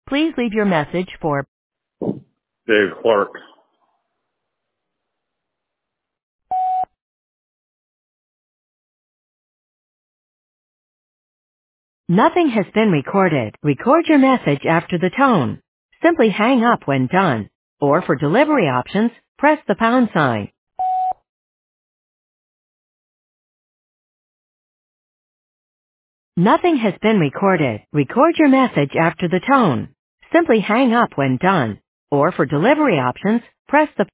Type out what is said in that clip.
Please leave your message for Dave Clark. Nothing has been recorded. Record your message after the tone. Simply hang up when done. Or for delivery options, press the pound sign. Nothing has been recorded. Record your message after the tone. Simply hang up when done. Or for delivery options, press the